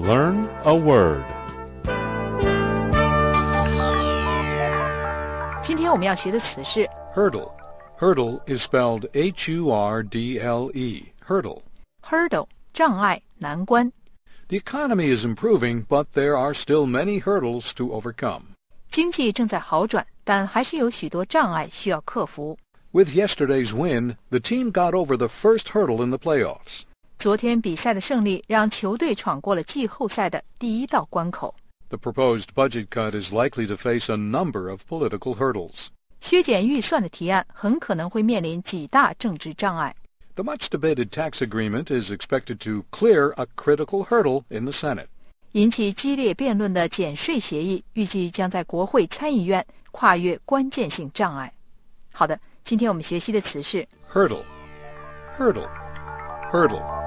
Learn a word. 今天我们要学的词是 Hurdle. Hurdle is spelled H-U-R-D-L-E. Hurdle. hurdle 障碍难关。 The economy is improving, but there are still many hurdles to overcome. 经济正在好转，但还是有许多障碍需要克服。 With yesterday's win, the team got over the first hurdle in the playoffs. 昨天比赛的胜利让球队闯过了季后赛的第一道关口。 The proposed budget cut is likely to face a number of political hurdles. 削减预算的提案很可能会面临几大政治障碍。 The much-debated tax agreement is expected to clear a critical hurdle in the Senate. 引起激烈辩论的减税协议预计将在国会参议院跨越关键性障碍。好的，今天我们学习的词是 Hurdle. Hurdle. Hurdle.